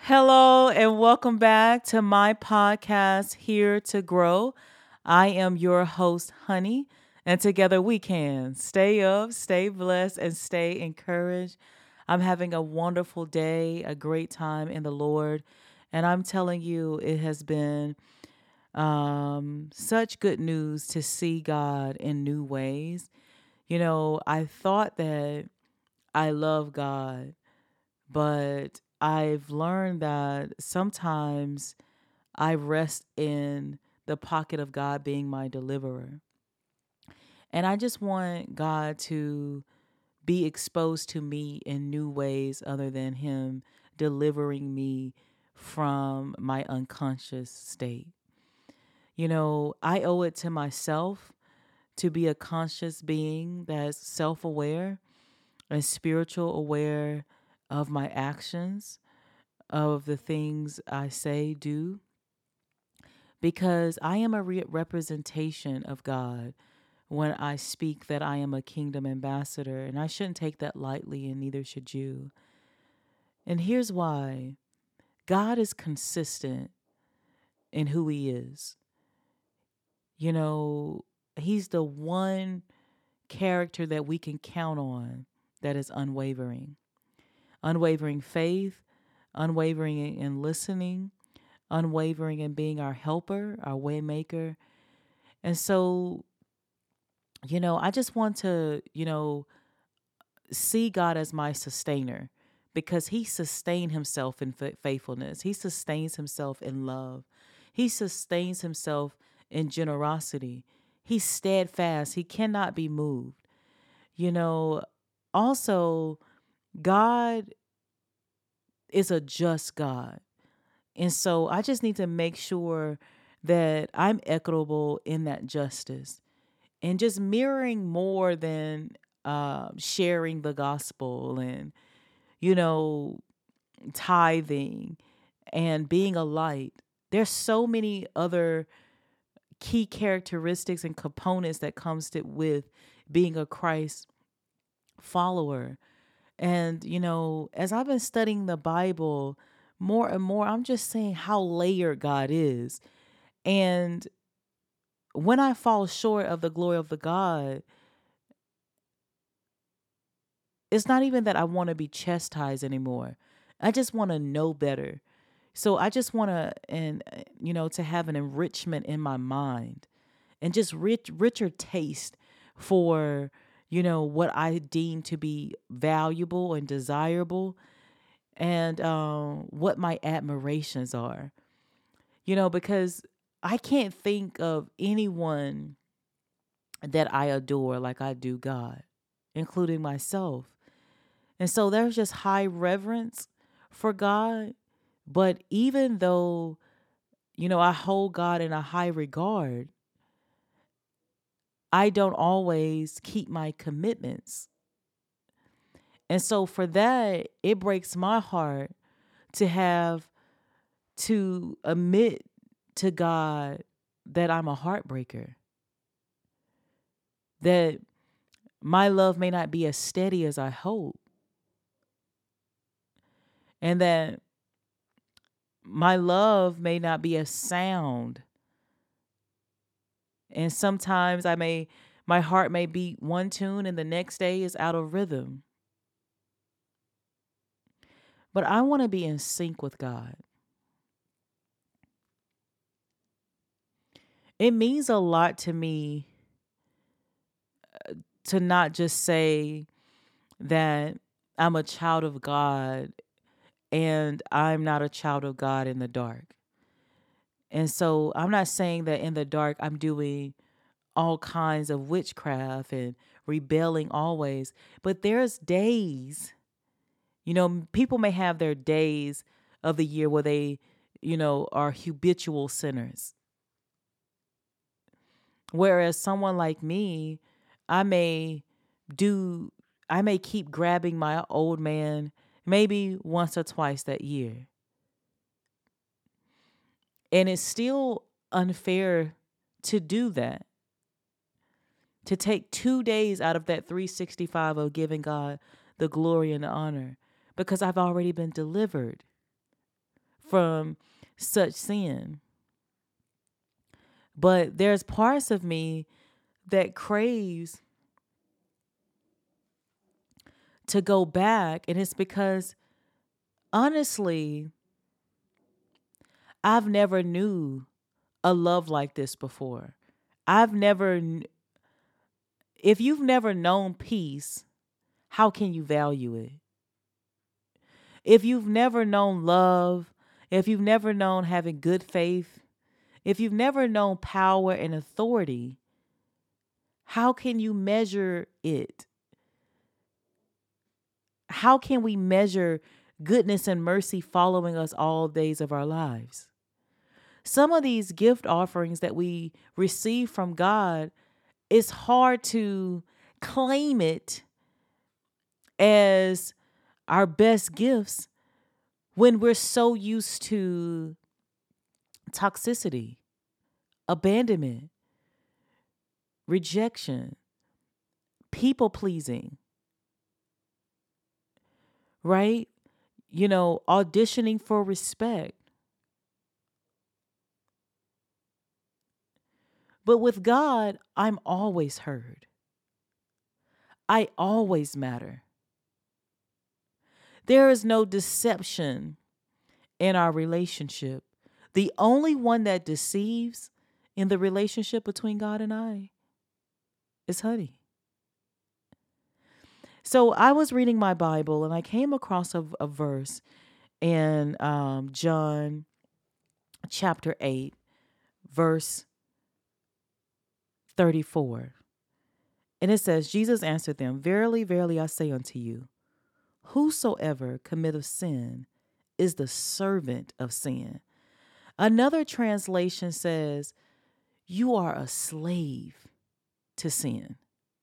Hello, and welcome back to my podcast, Here to Grow. I am your host, Honey, and together we can stay up, stay blessed, and stay encouraged. I'm having a wonderful day, a great time in the Lord, and I'm telling you, it has been such good news to see God in new ways. I thought that I love God, but I've learned that sometimes I rest in the pocket of God being my deliverer. And I just want God to be exposed to me in new ways other than Him delivering me from my unconscious state. I owe it to myself to be a conscious being that's self aware and spiritual aware of my actions, of the things I say, do, because I am a representation of God when I speak that I am a kingdom ambassador, and I shouldn't take that lightly, and neither should you. And here's why: God is consistent in who He is. You know, He's the one character that we can count on that is unwavering. Unwavering faith, unwavering in listening, unwavering in being our helper, our waymaker. And so, I just want to, see God as my sustainer because He sustained Himself in faithfulness. He sustains Himself in love. He sustains Himself in generosity. He's steadfast. He cannot be moved. You know, Also, God is a just God. And so I just need to make sure that I'm equitable in that justice and just mirroring more than sharing the gospel and, you know, tithing and being a light. There's so many other key characteristics and components that comes with being a Christ follower. And, as I've been studying the Bible more and more, I'm just saying how layered God is. And when I fall short of the glory of the God, it's not even that I want to be chastised anymore. I just want to know better. So I just want to, to have an enrichment in my mind and just richer taste for, what I deem to be valuable and desirable and what my admirations are. Because I can't think of anyone that I adore like I do God, including myself. And so there's just high reverence for God. But even though, I hold God in a high regard, I don't always keep my commitments. And so for that, it breaks my heart to have to admit to God that I'm a heartbreaker, that my love may not be as steady as I hope, and that my love may not be as sound. And sometimes my heart may beat one tune and the next day is out of rhythm. But I want to be in sync with God. It means a lot to me to not just say that I'm a child of God and I'm not a child of God in the dark. And so I'm not saying that in the dark I'm doing all kinds of witchcraft and rebelling always, but there's days, people may have their days of the year where they, are habitual sinners. Whereas someone like me, I may do, I may keep grabbing my old man maybe once or twice that year. And it's still unfair to do that. To take 2 days out of that 365 of giving God the glory and the honor because I've already been delivered. from such sin. But there's parts of me that craves to go back. And it's because, honestly, I've never knew a love like this before. I've never, if you've never known peace, how can you value it? If you've never known love, if you've never known having good faith, if you've never known power and authority, how can you measure it? How can we measure goodness and mercy following us all days of our lives? Some of these gift offerings that we receive from God, it's hard to claim it as our best gifts when we're so used to toxicity, abandonment, rejection, people pleasing, right? Auditioning for respect. But with God, I'm always heard. I always matter. There is no deception in our relationship. The only one that deceives in the relationship between God and I is Honey. So I was reading my Bible and I came across a verse in John chapter 8, verse 34. And it says, Jesus answered them, "Verily, verily, I say unto you, whosoever committeth sin is the servant of sin." Another translation says, you are a slave to sin.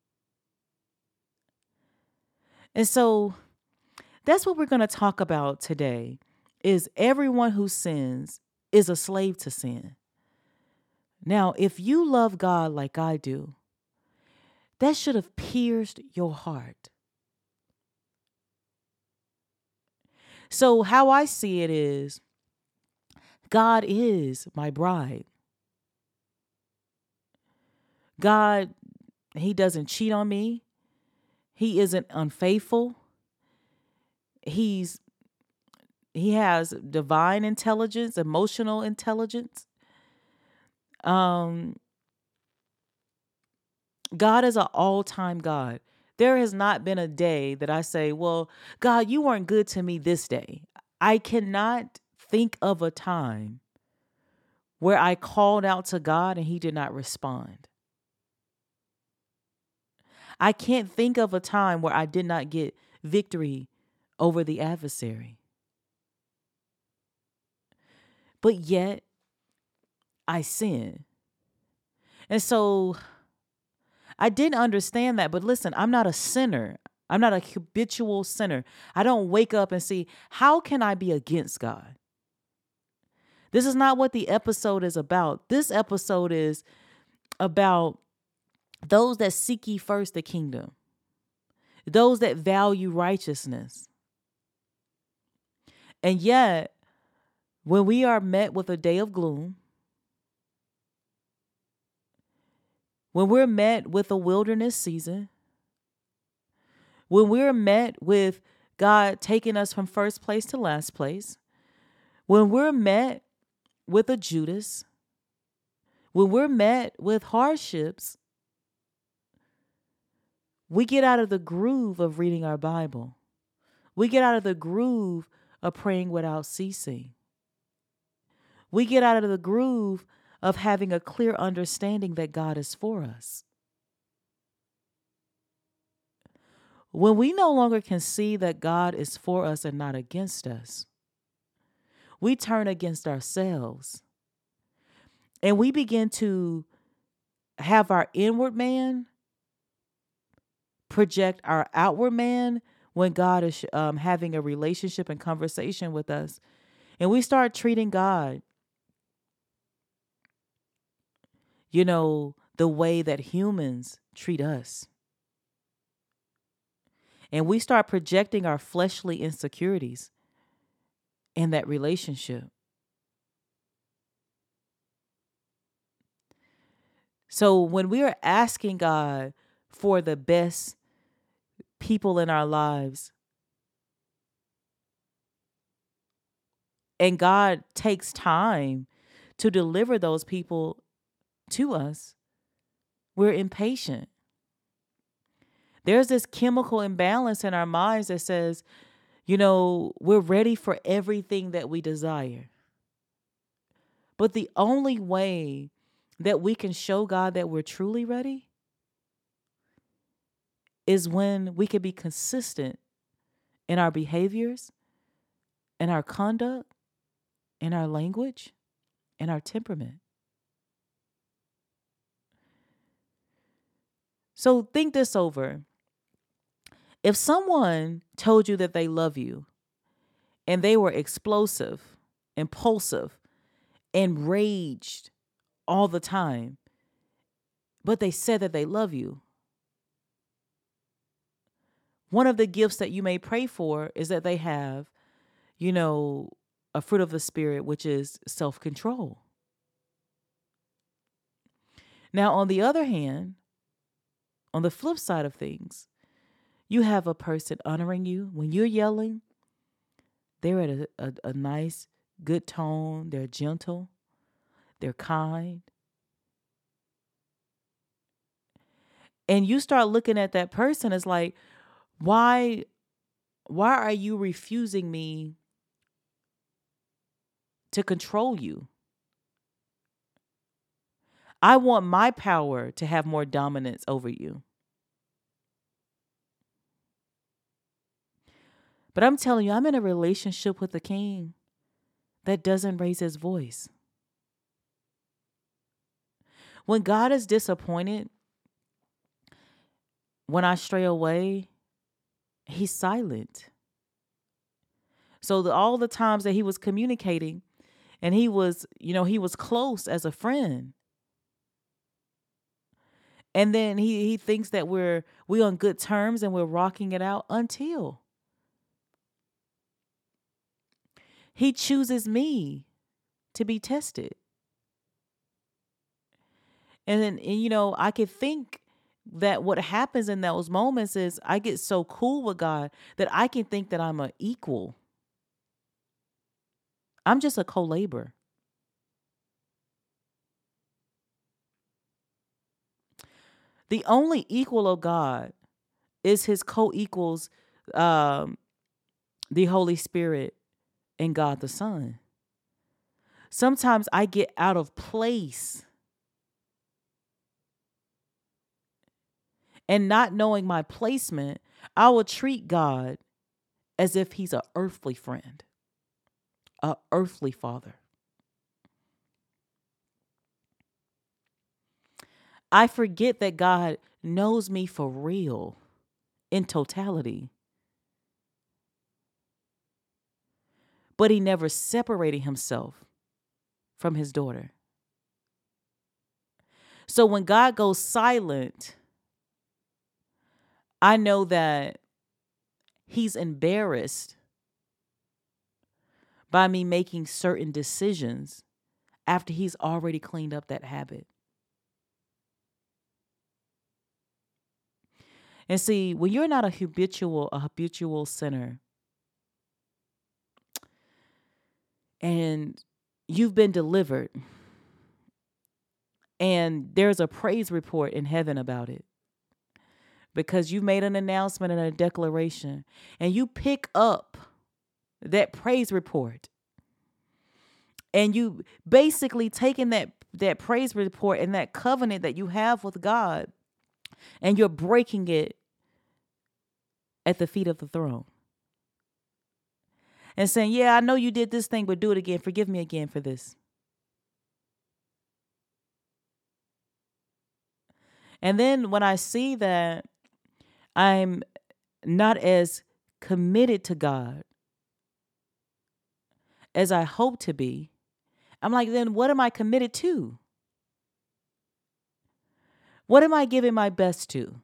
And so that's what we're going to talk about today, is everyone who sins is a slave to sin. Now, if you love God like I do, that should have pierced your heart. So how I see it is, God is my bride. God, he doesn't cheat on me. He isn't unfaithful. He has divine intelligence, emotional intelligence. God is an all-time God. There has not been a day that I say, well, God, you weren't good to me this day. I cannot think of a time where I called out to God and he did not respond. I can't think of a time where I did not get victory over the adversary. But yet, I sin. And so I didn't understand that. But listen, I'm not a sinner. I'm not a habitual sinner. I don't wake up and see, how can I be against God? This is not what the episode is about. This episode is about those that seek ye first the kingdom, those that value righteousness. And yet, when we are met with a day of gloom, when we're met with a wilderness season, when we're met with God taking us from first place to last place, when we're met with a Judas, when we're met with hardships, we get out of the groove of reading our Bible. We get out of the groove of praying without ceasing. We get out of the groove of having a clear understanding that God is for us. When we no longer can see that God is for us and not against us, we turn against ourselves. And we begin to have our inward man project our outward man when God is having a relationship and conversation with us. And we start treating God, the way that humans treat us. And we start projecting our fleshly insecurities in that relationship. So when we are asking God for the best people in our lives, and God takes time to deliver those people to us, we're impatient. There's this chemical imbalance in our minds that says, we're ready for everything that we desire. But the only way that we can show God that we're truly ready is when we can be consistent in our behaviors, in our conduct, in our language, in our temperament. So think this over. If someone told you that they love you and they were explosive, impulsive, enraged all the time, but they said that they love you, one of the gifts that you may pray for is that they have, a fruit of the Spirit, which is self-control. Now, on the other hand, on the flip side of things, you have a person honoring you. When you're yelling, they're at a nice, good tone. They're gentle. They're kind. And you start looking at that person as like, why are you refusing me to control you? I want my power to have more dominance over you. But I'm telling you, I'm in a relationship with the King that doesn't raise his voice. When God is disappointed, when I stray away, he's silent. So all the times that he was communicating and he was close as a friend. And then he thinks that we're on good terms and we're rocking it out until he chooses me to be tested. And then, I could think that what happens in those moments is I get so cool with God that I can think that I'm an equal. I'm just a co-laborer. The only equal of God is his co-equals, the Holy Spirit and God the Son. Sometimes I get out of place. And not knowing my placement, I will treat God as if he's an earthly friend, an earthly father. I forget that God knows me for real, in totality. But he never separated himself from his daughter. So when God goes silent, I know that he's embarrassed by me making certain decisions after he's already cleaned up that habit. And see, when you're not a habitual sinner, and you've been delivered, and there's a praise report in heaven about it, because you made an announcement and a declaration, and you pick up that praise report, and you basically taking that praise report and that covenant that you have with God, and you're breaking it at the feet of the throne. And saying, yeah, I know you did this thing, but do it again. Forgive me again for this. And then when I see that I'm not as committed to God as I hope to be, I'm like, then what am I committed to? What am I giving my best to?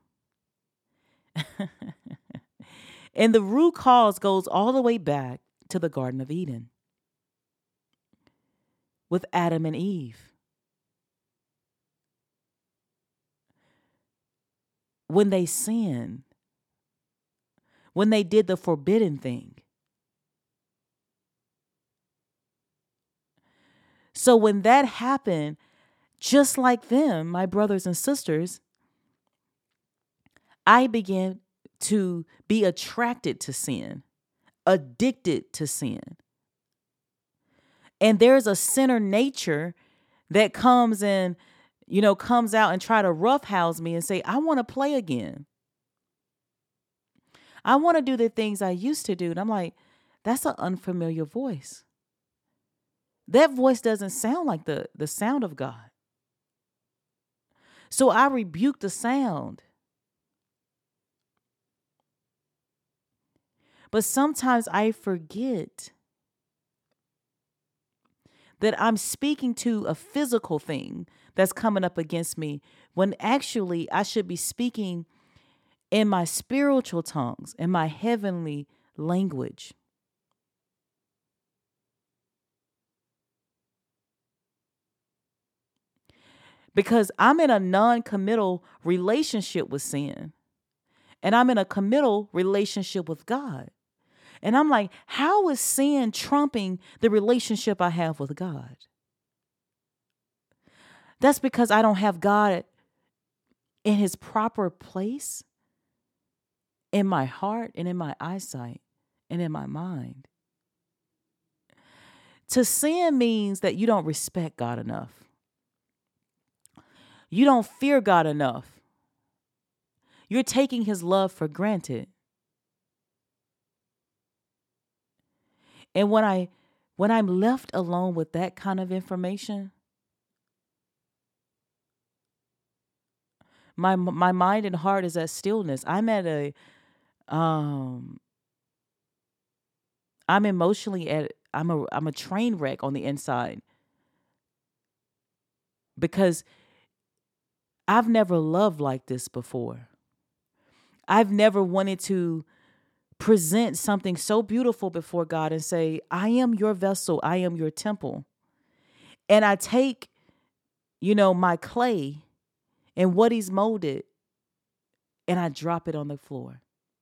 And the root cause goes all the way back to the Garden of Eden with Adam and Eve. when they sinned, when they did the forbidden thing. So when that happened, just like them, my brothers and sisters, I began to be attracted to sin, addicted to sin. And there's a sinner nature that comes in, comes out and try to roughhouse me and say, I want to play again. I want to do the things I used to do. And I'm like, that's an unfamiliar voice. That voice doesn't sound like the sound of God. So I rebuke the sound. But sometimes I forget that I'm speaking to a physical thing that's coming up against me, when actually I should be speaking in my spiritual tongues, in my heavenly language. Because I'm in a non-committal relationship with sin. And I'm in a committal relationship with God. And I'm like, how is sin trumping the relationship I have with God? That's because I don't have God in his proper place in my heart and in my eyesight and in my mind. To sin means that you don't respect God enough. You don't fear God enough. You're taking his love for granted. And when I'm left alone with that kind of information, my mind and heart is at stillness. I'm emotionally I'm a train wreck on the inside, because I've never loved like this before. I've never wanted to present something so beautiful before God and say, I am your vessel. I am your temple. And I take, my clay and what he's molded, and I drop it on the floor.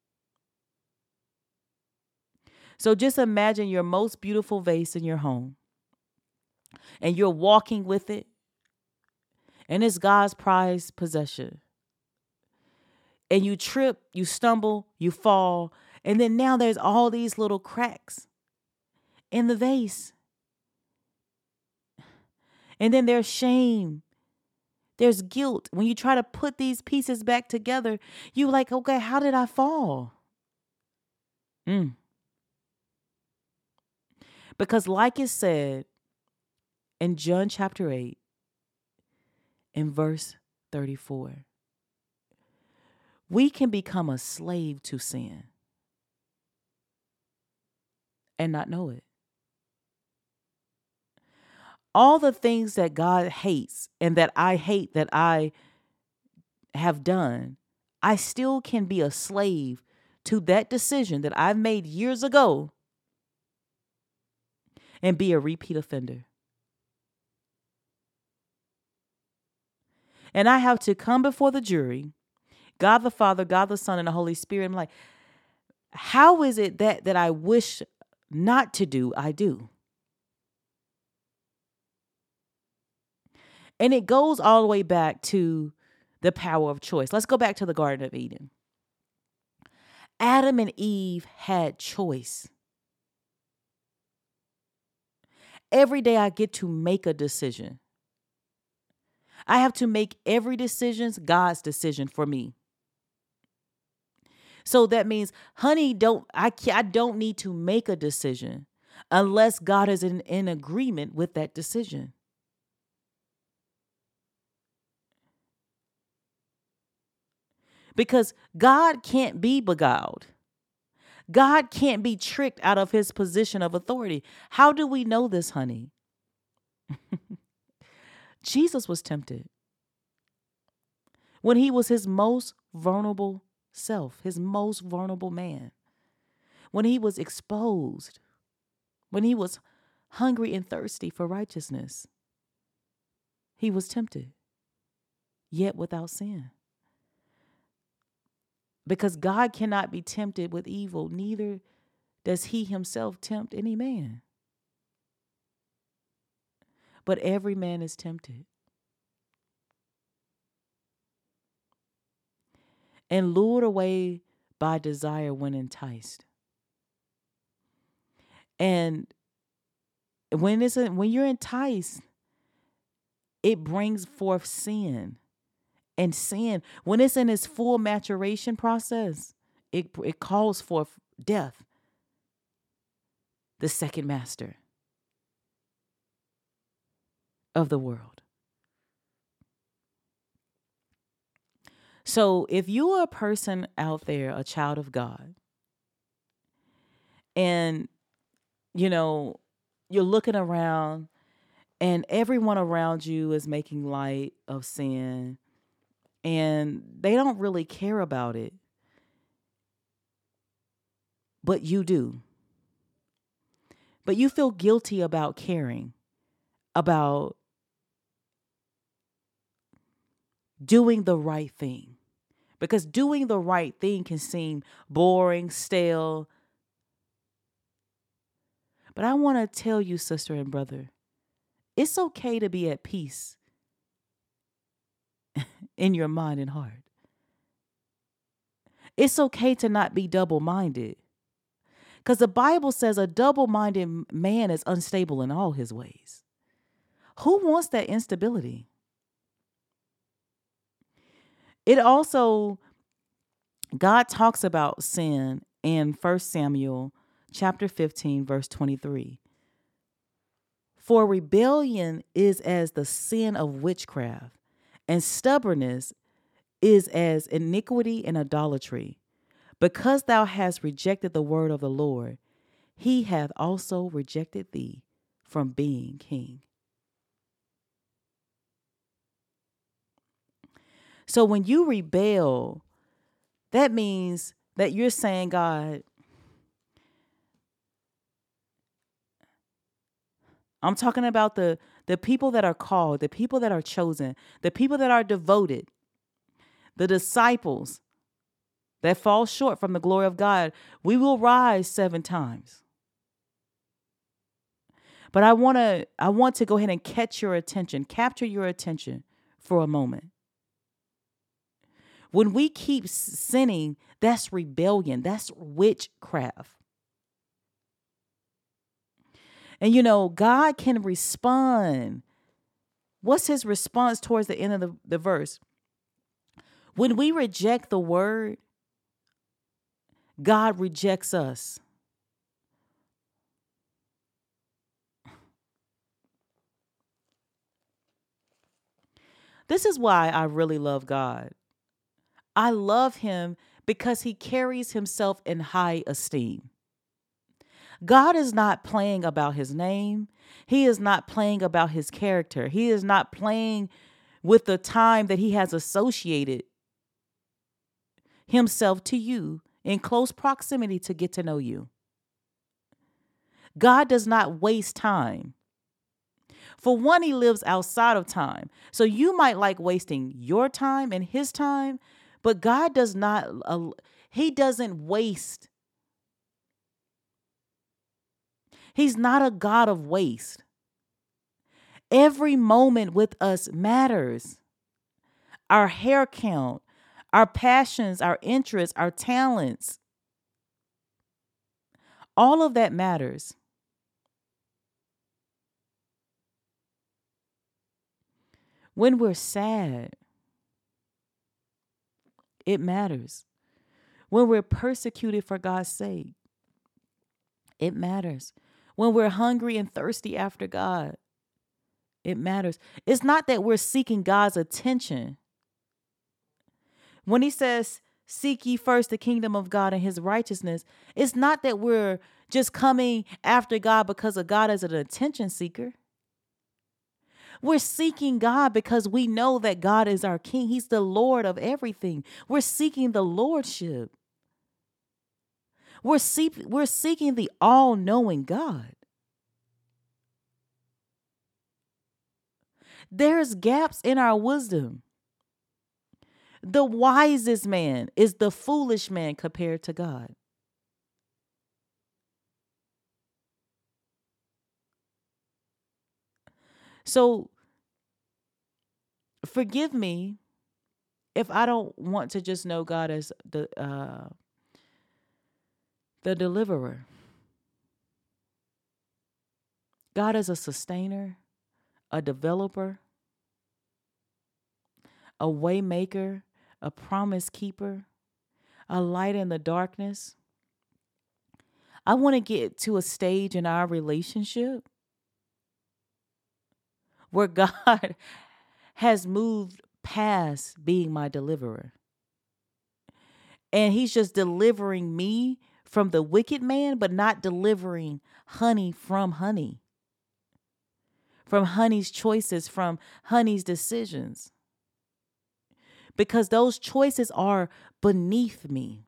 So just imagine your most beautiful vase in your home, and you're walking with it, and it's God's prized possession. And you trip, you stumble, you fall, and then now there's all these little cracks in the vase. And then there's shame. There's guilt. When you try to put these pieces back together, you're like, okay, how did I fall? Because like it said in John chapter 8, in verse 34, we can become a slave to sin and not know it. All the things that God hates and that I hate that I have done, I still can be a slave to that decision that I've made years ago and be a repeat offender. And I have to come before the jury, God the Father, God the Son, and the Holy Spirit. I'm like, how is it that I wish not to do, I do? And it goes all the way back to the power of choice. Let's go back to the Garden of Eden. Adam and Eve had choice. Every day I get to make a decision. I have to make every decision God's decision for me. So that means, honey, I don't need to make a decision unless God is in agreement with that decision. Because God can't be beguiled. God can't be tricked out of his position of authority. How do we know this, honey? Jesus was tempted when he was his most vulnerable self, his most vulnerable man, when he was exposed, when he was hungry and thirsty for righteousness. He was tempted, yet without sin. Because God cannot be tempted with evil, neither does he himself tempt any man. But every man is tempted and lured away by desire when enticed. And when you're enticed, it brings forth sin. And sin, when it's in its full maturation process, it calls forth death, the second master of the world. So if you are a person out there, a child of God, and you're looking around and everyone around you is making light of sin and they don't really care about it, but you do. But you feel guilty about caring, about doing the right thing. Because doing the right thing can seem boring, stale. But I want to tell you, sister and brother, it's okay to be at peace in your mind and heart. It's okay to not be double-minded. Because the Bible says a double-minded man is unstable in all his ways. Who wants that instability? It also, God talks about sin in 1 Samuel chapter 15, verse 23. For rebellion is as the sin of witchcraft, and stubbornness is as iniquity and idolatry. Because thou hast rejected the word of the Lord, he hath also rejected thee from being king. So when you rebel, that means that you're saying, God, I'm talking about the people that are called, the people that are chosen, the people that are devoted, the disciples that fall short from the glory of God. We will rise 7 times. But I want to go ahead and capture your attention for a moment. When we keep sinning, that's rebellion, that's witchcraft. And God can respond. What's his response towards the end of the verse? When we reject the word, God rejects us. This is why I really love God. I love him because he carries himself in high esteem. God is not playing about his name. He is not playing about his character. He is not playing with the time that he has associated himself to you in close proximity to get to know you. God does not waste time. For one, he lives outside of time. So you might like wasting your time and his time, but God does not, he doesn't waste. He's not a God of waste. Every moment with us matters. Our hair count, our passions, our interests, our talents, all of that matters. When we're sad, it matters. When we're persecuted for God's sake, it matters. When we're hungry and thirsty after God, it matters. It's not that we're seeking God's attention. When he says, seek ye first the kingdom of God and his righteousness, it's not that we're just coming after God because of God as an attention seeker. We're seeking God because we know that God is our King. He's the Lord of everything. We're seeking the lordship. We're seeking the all-knowing God. There's gaps in our wisdom. The wisest man is the foolish man compared to God. So forgive me if I don't want to just know God as the deliverer. God is a sustainer, a developer, a way maker, a promise keeper, a light in the darkness. I want to get to a stage in our relationship where God has moved past being my deliverer. And he's just delivering me from the wicked man, but not delivering honey from honey, from honey's choices, from honey's decisions. Because those choices are beneath me.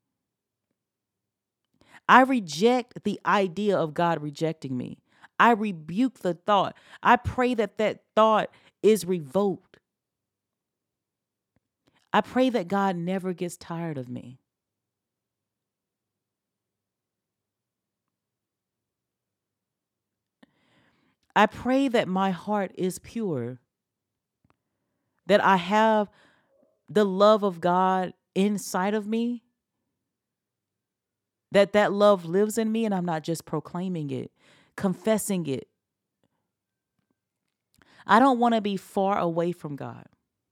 I reject the idea of God rejecting me. I rebuke the thought. I pray that that thought is revoked. I pray that God never gets tired of me. I pray that my heart is pure, that I have the love of God inside of me, that that love lives in me and I'm not just proclaiming it, confessing it. I don't want to be far away from God.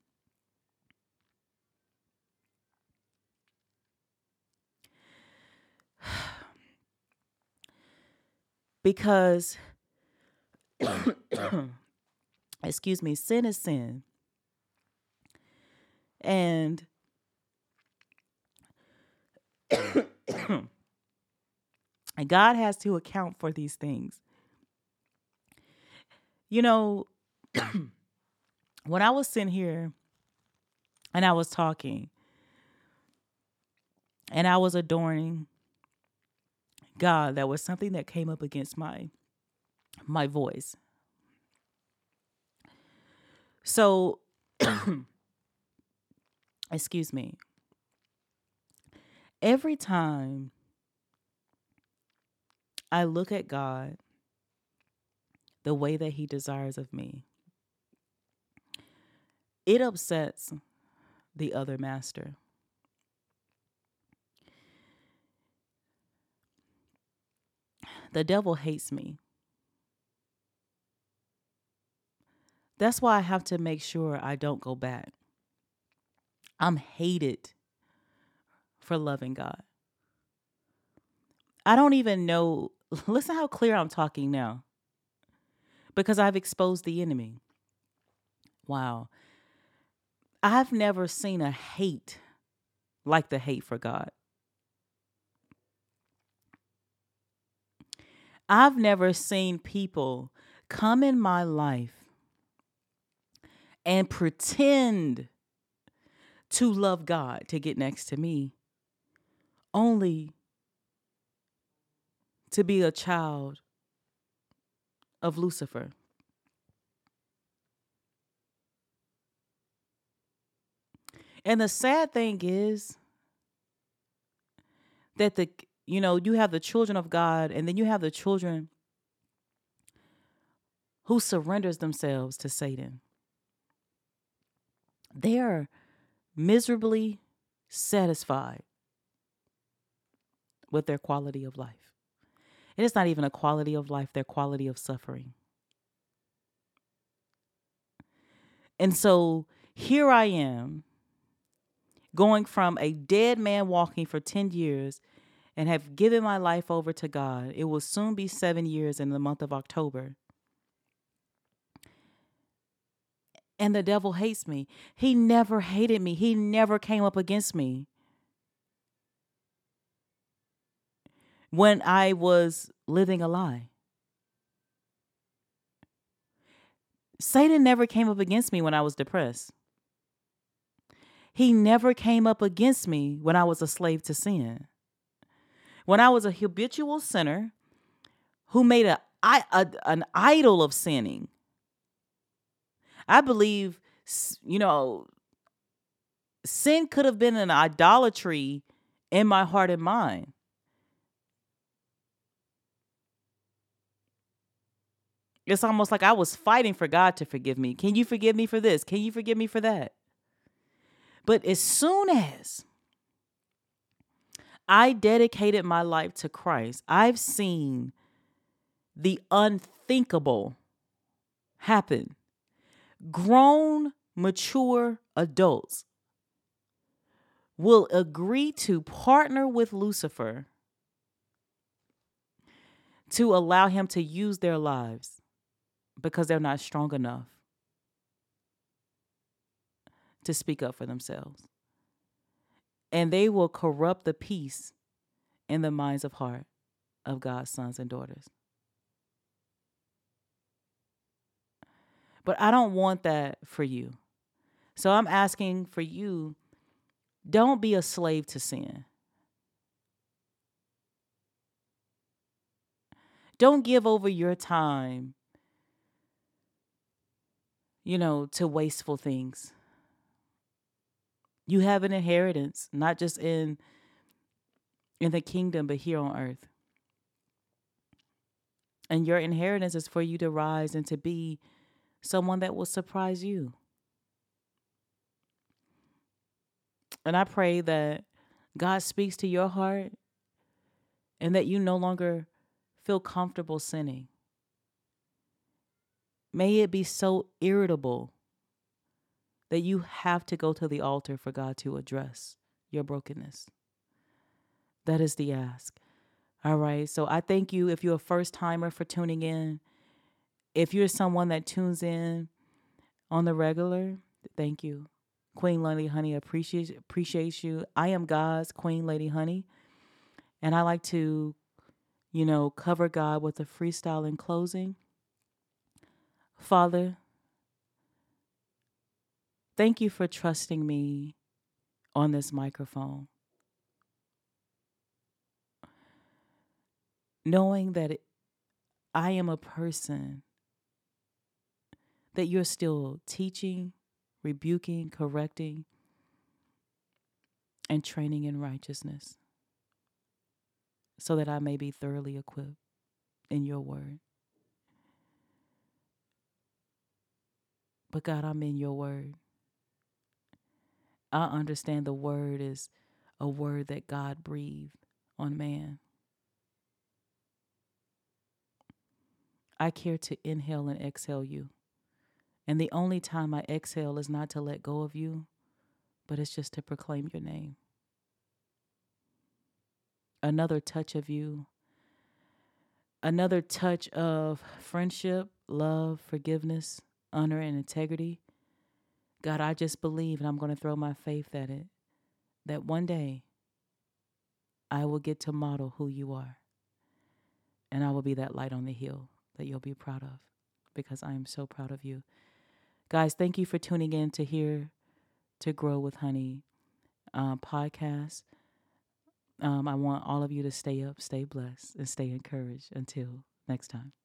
Because, excuse me, sin is sin. And God has to account for these things. You know, when I was sitting here and I was talking and I was adoring God, that was something that came up against my voice. So, excuse me. Every time I look at God the way that he desires of me, it upsets the other master. The devil hates me. That's why I have to make sure I don't go back. I'm hated for loving God. I don't even know. Listen how clear I'm talking now. Because I've exposed the enemy. Wow. I've never seen a hate like the hate for God. I've never seen people come in my life and pretend to love God to get next to me, only to be a child of Lucifer. And the sad thing is that you have the children of God, and then you have the children who surrenders themselves to Satan. They are miserably satisfied with their quality of life. It is not even a quality of life, their quality of suffering. And so here I am, going from a dead man walking for 10 years and have given my life over to God. It will soon be 7 years in the month of October. And the devil hates me. He never hated me. He never came up against me when I was living a lie. Satan never came up against me when I was depressed. He never came up against me when I was a slave to sin. When I was a habitual sinner who made an idol of sinning. I believe, Sin could have been an idolatry in my heart and mind. It's almost like I was fighting for God to forgive me. Can you forgive me for this? Can you forgive me for that? But as soon as I dedicated my life to Christ, I've seen the unthinkable happen. Grown, mature adults will agree to partner with Lucifer to allow him to use their lives because they're not strong enough to speak up for themselves. And they will corrupt the peace in the minds of heart of God's sons and daughters. But I don't want that for you. So I'm asking for you, don't be a slave to sin. Don't give over your time, to wasteful things. You have an inheritance, not just in the kingdom, but here on earth. And your inheritance is for you to rise and to be someone that will surprise you. And I pray that God speaks to your heart and that you no longer feel comfortable sinning. May it be so irritable that you have to go to the altar for God to address your brokenness. That is the ask. All right. So I thank you if you're a first timer for tuning in. If you're someone that tunes in on the regular, thank you. Queen Lady Honey appreciates you. I am God's Queen Lady Honey. And I like to, cover God with a freestyle in closing. Father, thank you for trusting me on this microphone. Knowing that I am a person that you're still teaching, rebuking, correcting, and training in righteousness so that I may be thoroughly equipped in your word. But God, I'm in your word. I understand the word is a word that God breathed on man. I care to inhale and exhale you. And the only time I exhale is not to let go of you, but it's just to proclaim your name. Another touch of you, another touch of friendship, love, forgiveness, honor, and integrity. God, I just believe, and I'm going to throw my faith at it, that one day I will get to model who you are. And I will be that light on the hill that you'll be proud of, because I am so proud of you. Guys, thank you for tuning in to Here to Grow with Honey podcast. I want all of you to stay up, stay blessed, and stay encouraged. Until next time.